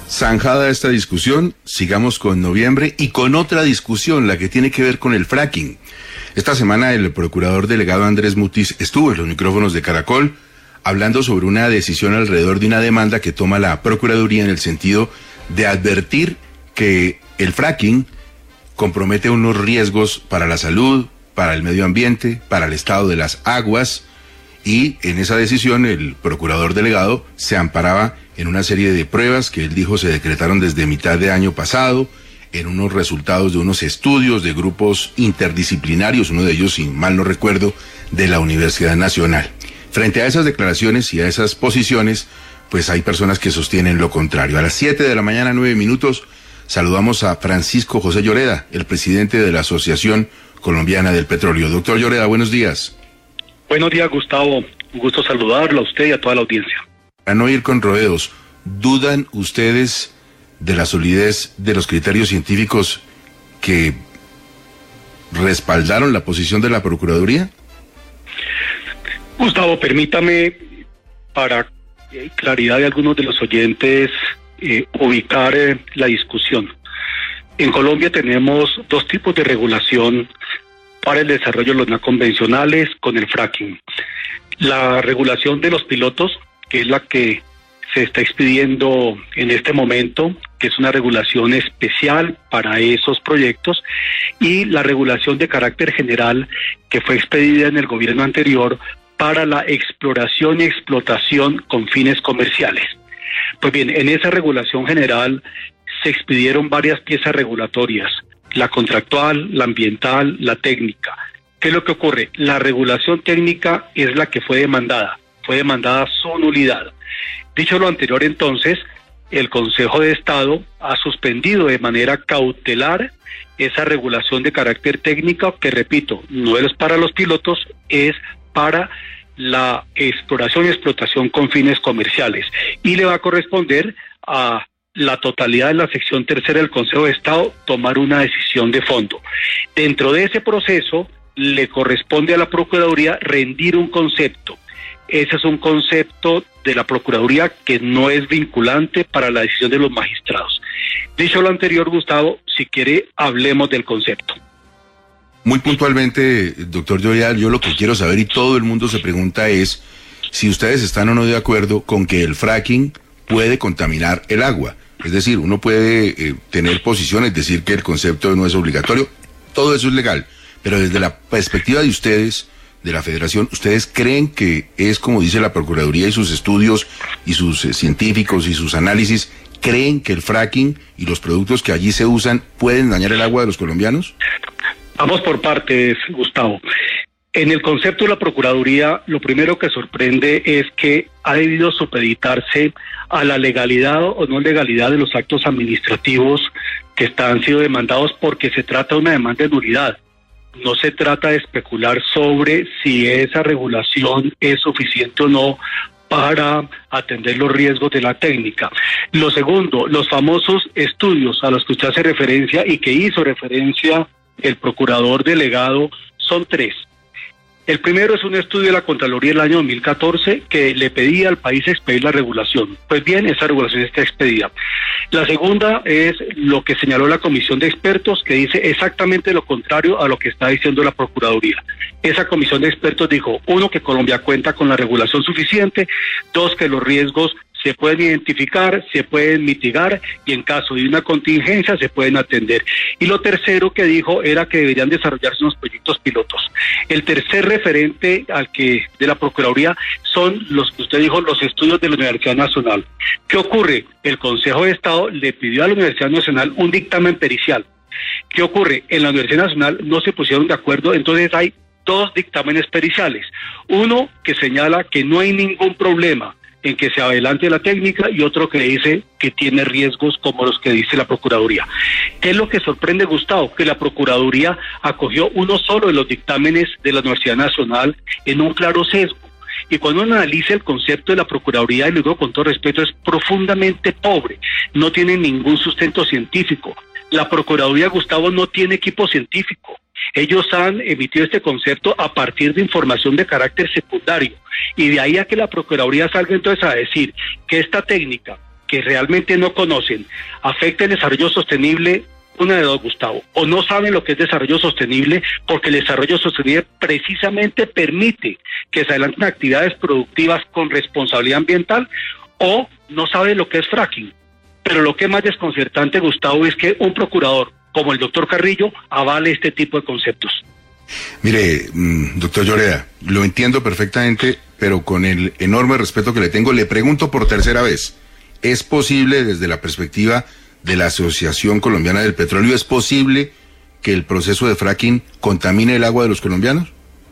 Zanjada esta discusión, sigamos con noviembre y con otra discusión, la que tiene que ver con el fracking. Esta semana el procurador delegado Andrés Mutis estuvo en los micrófonos de Caracol hablando sobre una decisión alrededor de una demanda que toma la Procuraduría en el sentido de advertir que el fracking compromete unos riesgos para la salud, para el medio ambiente, para el estado de las aguas, y en esa decisión el procurador delegado se amparaba en una serie de pruebas que él dijo se decretaron desde mitad de año pasado, en unos resultados de unos estudios de grupos interdisciplinarios, uno de ellos, si mal no recuerdo, de la Universidad Nacional. Frente a esas declaraciones y a esas posiciones, pues hay personas que sostienen lo contrario. A las 7 de la mañana, 9 minutos, saludamos a Francisco José Lloreda, el presidente de la Asociación Colombiana del Petróleo. Doctor Lloreda, buenos días. Buenos días, Gustavo. Un gusto saludarlo a usted y a toda la audiencia. Para no ir con rodeos, ¿dudan ustedes de la solidez de los criterios científicos que respaldaron la posición de la Procuraduría? Gustavo, permítame, para claridad de algunos de los oyentes, ubicar la discusión. En Colombia tenemos dos tipos de regulación para el desarrollo de los no convencionales con el fracking. La regulación de los pilotos, que es la que se está expidiendo en este momento, que es una regulación especial para esos proyectos, y la regulación de carácter general que fue expedida en el gobierno anterior para la exploración y explotación con fines comerciales. Pues bien, en esa regulación general se expidieron varias piezas regulatorias, la contractual, la ambiental, la técnica. ¿Qué es lo que ocurre? La regulación técnica es la que fue demandada su nulidad. Dicho lo anterior, entonces, el Consejo de Estado ha suspendido de manera cautelar esa regulación de carácter técnico que, repito, no es para los pilotos, es para la exploración y explotación con fines comerciales. Y le va a corresponder a la totalidad de la sección tercera del Consejo de Estado tomar una decisión de fondo. Dentro de ese proceso le corresponde a la Procuraduría rendir un concepto. Ese es un concepto de la Procuraduría que no es vinculante para la decisión de los magistrados. Dicho lo anterior, Gustavo, si quiere, hablemos del concepto. Muy puntualmente, doctor Lloreda, yo lo que quiero saber, y todo el mundo se pregunta, es si ustedes están o no de acuerdo con que el fracking puede contaminar el agua. Es decir, uno puede tener posiciones, decir que el concepto no es obligatorio, todo eso es legal, pero desde la perspectiva de ustedes, de la Federación, ¿ustedes creen que es como dice la Procuraduría y sus estudios y sus científicos y sus análisis, creen que el fracking y los productos que allí se usan pueden dañar el agua de los colombianos? Vamos por partes, Gustavo. En el concepto de la Procuraduría, lo primero que sorprende es que ha debido supeditarse a la legalidad o no legalidad de los actos administrativos que han sido demandados, porque se trata de una demanda de nulidad. No se trata de especular sobre si esa regulación es suficiente o no para atender los riesgos de la técnica. Lo segundo, los famosos estudios a los que usted hace referencia y que hizo referencia el procurador delegado son tres. El primero es un estudio de la Contraloría del año 2014 que le pedía al país expedir la regulación. Pues bien, esa regulación está expedida. La segunda es lo que señaló la comisión de expertos, que dice exactamente lo contrario a lo que está diciendo la Procuraduría. Esa comisión de expertos dijo, uno, que Colombia cuenta con la regulación suficiente, dos, que los riesgos se pueden identificar, se pueden mitigar y en caso de una contingencia se pueden atender. Y lo tercero que dijo era que deberían desarrollarse unos proyectos pilotos. El tercer referente de la Procuraduría son los que usted dijo, los estudios de la Universidad Nacional. ¿Qué ocurre? El Consejo de Estado le pidió a la Universidad Nacional un dictamen pericial. ¿Qué ocurre? En la Universidad Nacional no se pusieron de acuerdo, entonces hay dos dictámenes periciales. Uno que señala que no hay ningún problema en que se adelante la técnica y otro que dice que tiene riesgos como los que dice la Procuraduría. ¿Qué es lo que sorprende, Gustavo? Que la Procuraduría acogió uno solo de los dictámenes de la Universidad Nacional en un claro sesgo. Y cuando uno analiza el concepto de la Procuraduría, y lo digo con todo respeto, es profundamente pobre, no tiene ningún sustento científico. La Procuraduría, Gustavo, no tiene equipo científico. Ellos han emitido este concepto a partir de información de carácter secundario. Y de ahí a que la Procuraduría salga entonces a decir que esta técnica, que realmente no conocen, afecta el desarrollo sostenible, una de dos, Gustavo, o no saben lo que es desarrollo sostenible, porque el desarrollo sostenible precisamente permite que se adelanten actividades productivas con responsabilidad ambiental, o no saben lo que es fracking. Pero lo que es más desconcertante, Gustavo, es que un procurador como el doctor Carrillo avale este tipo de conceptos. Mire, doctor Lloreda, lo entiendo perfectamente, pero con el enorme respeto que le tengo, le pregunto por tercera vez, ¿es posible desde la perspectiva de la Asociación Colombiana del Petróleo, es posible que el proceso de fracking contamine el agua de los colombianos?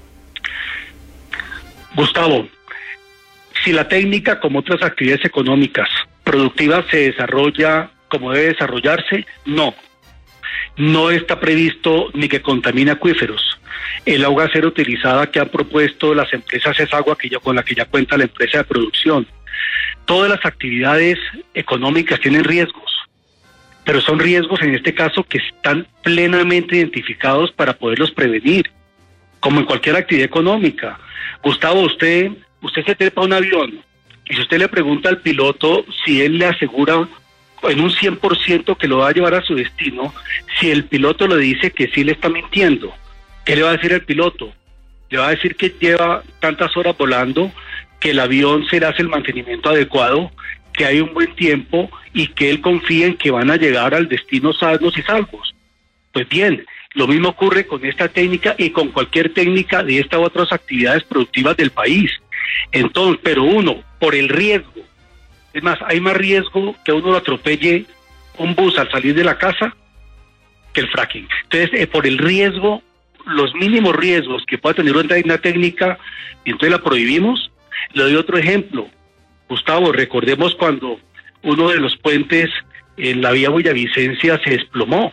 Gustavo, si la técnica, como otras actividades económicas productivas, se desarrolla como debe desarrollarse, no está previsto ni que contamine acuíferos. El agua a ser utilizada que han propuesto las empresas es agua con la que ya cuenta la empresa de producción. Todas las actividades económicas tienen riesgos, pero son riesgos en este caso que están plenamente identificados para poderlos prevenir, como en cualquier actividad económica. Gustavo, usted se trepa a un avión y si usted le pregunta al piloto si él le asegura en un 100% que lo va a llevar a su destino, si el piloto le dice que sí le está mintiendo, ¿qué le va a decir el piloto? Le va a decir que lleva tantas horas volando, que el avión se le hace el mantenimiento adecuado, que hay un buen tiempo y que él confía en que van a llegar al destino sanos y salvos. Pues bien, lo mismo ocurre con esta técnica y con cualquier técnica de estas u otras actividades productivas del país. Entonces, pero uno, por el riesgo, es más, hay más riesgo que uno lo atropelle un bus al salir de la casa que el fracking. Entonces, por el riesgo, los mínimos riesgos que pueda tener una técnica, y entonces la prohibimos. Le doy otro ejemplo. Gustavo, recordemos cuando uno de los puentes en la vía Villavicencia se desplomó.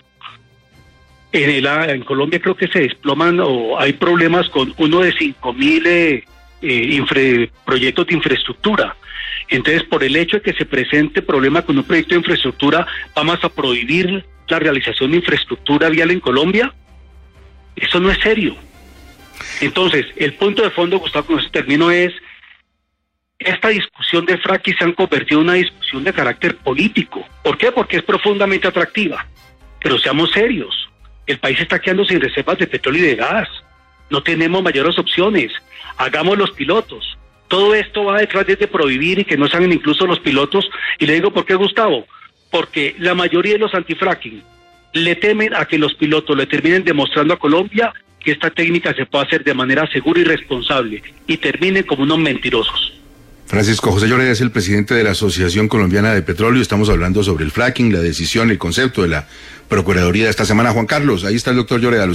En Colombia creo que se desploman o hay problemas con uno de 5.000 proyectos de infraestructura. Entonces, por el hecho de que se presente problema con un proyecto de infraestructura, ¿vamos a prohibir la realización de infraestructura vial en Colombia? Eso no es serio. Entonces, el punto de fondo, Gustavo, con eso termino, es esta discusión de fracking se han convertido en una discusión de carácter político. ¿Por qué? Porque es profundamente atractiva. Pero seamos serios. El país está quedando sin reservas de petróleo y de gas. No tenemos mayores opciones. Hagamos los pilotos. Todo esto va detrás de prohibir y que no salgan incluso los pilotos. Y le digo, ¿por qué, Gustavo? Porque la mayoría de los antifracking le temen a que los pilotos le terminen demostrando a Colombia que esta técnica se puede hacer de manera segura y responsable y terminen como unos mentirosos. Francisco José Lloreda es el presidente de la Asociación Colombiana de Petróleo. Estamos hablando sobre el fracking, la decisión, el concepto de la Procuraduría de esta semana. Juan Carlos, ahí está el doctor Lloreda.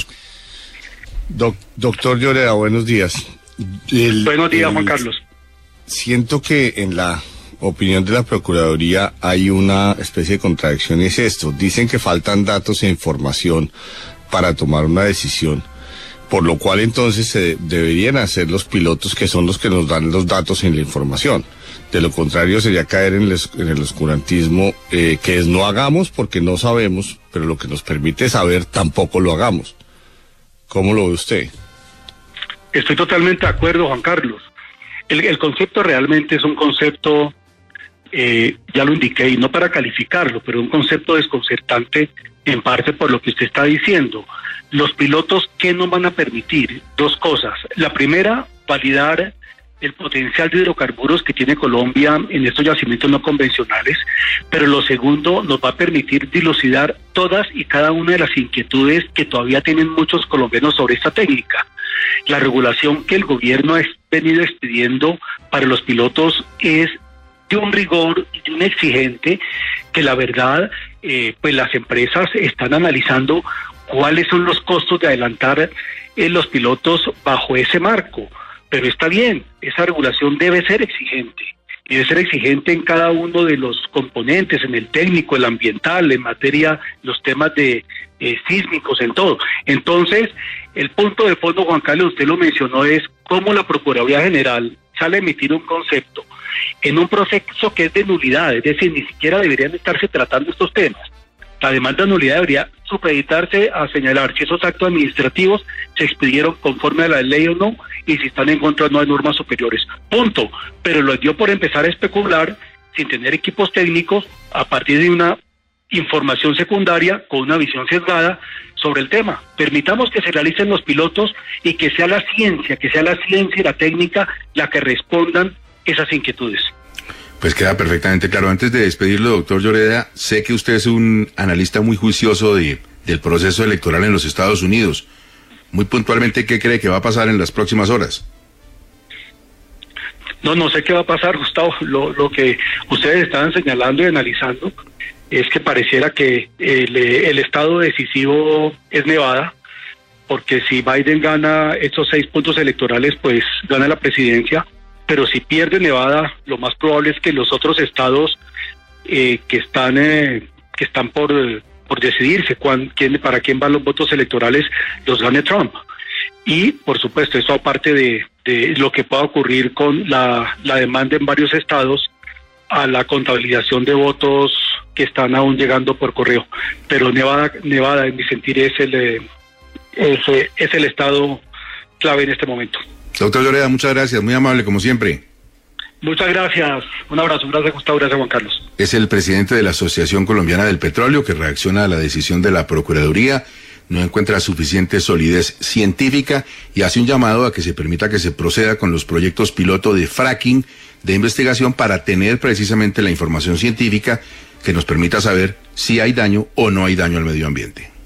Doctor Lloreda, buenos días. Buenos días, Juan Carlos. Siento que en la opinión de la Procuraduría hay una especie de contradicción y es esto. Dicen que faltan datos e información para tomar una decisión, por lo cual entonces se deberían hacer los pilotos, que son los que nos dan los datos y la información. De lo contrario sería caer en el oscurantismo, que es no hagamos porque no sabemos, pero lo que nos permite saber tampoco lo hagamos. ¿Cómo lo ve usted? Estoy totalmente de acuerdo, Juan Carlos. El concepto realmente es un concepto, ya lo indiqué, y no para calificarlo, pero un concepto desconcertante en parte por lo que usted está diciendo. Los pilotos, ¿qué nos van a permitir? Dos cosas. La primera, validar el potencial de hidrocarburos que tiene Colombia en estos yacimientos no convencionales, pero lo segundo, nos va a permitir dilucidar todas y cada una de las inquietudes que todavía tienen muchos colombianos sobre esta técnica. La regulación que el gobierno ha venido expidiendo para los pilotos es de un rigor y de un exigente que la verdad, pues las empresas están analizando cuáles son los costos de adelantar los pilotos bajo ese marco. Pero está bien, esa regulación debe ser exigente. Y debe ser exigente en cada uno de los componentes, en el técnico, el ambiental, en materia, los temas de sísmicos, en todo. Entonces, el punto de fondo, Juan Carlos, usted lo mencionó, es cómo la Procuraduría General sale a emitir un concepto en un proceso que es de nulidad, es decir, ni siquiera deberían estarse tratando estos temas. La demanda de nulidad debería supeditarse a señalar si esos actos administrativos se expidieron conforme a la ley o no, y si están en contra o no de normas superiores. Punto. Pero lo dio por empezar a especular sin tener equipos técnicos, a partir de una información secundaria con una visión sesgada sobre el tema. Permitamos que se realicen los pilotos y que sea la ciencia y la técnica la que respondan esas inquietudes. Pues queda perfectamente claro. Antes de despedirlo, doctor Lloreda, sé que usted es un analista muy juicioso del proceso electoral en los Estados Unidos. Muy puntualmente, ¿qué cree que va a pasar en las próximas horas? No sé qué va a pasar, Gustavo. Lo que ustedes estaban señalando y analizando es que pareciera que el estado decisivo es Nevada, porque si Biden gana estos 6 puntos electorales, pues gana la presidencia, pero si pierde Nevada, lo más probable es que los otros estados que están por decidirse para quién van los votos electorales, los gane Trump. Y, por supuesto, eso aparte de lo que pueda ocurrir con la demanda en varios estados a la contabilización de votos que están aún llegando por correo. Pero Nevada en mi sentir, es el estado clave en este momento. Doctor Lloreda, muchas gracias, muy amable como siempre. Muchas gracias, un abrazo, gracias Gustavo, gracias Juan Carlos. Es el presidente de la Asociación Colombiana del Petróleo que reacciona a la decisión de la Procuraduría, no encuentra suficiente solidez científica y hace un llamado a que se permita que se proceda con los proyectos piloto de fracking de investigación para tener precisamente la información científica que nos permita saber si hay daño o no hay daño al medio ambiente.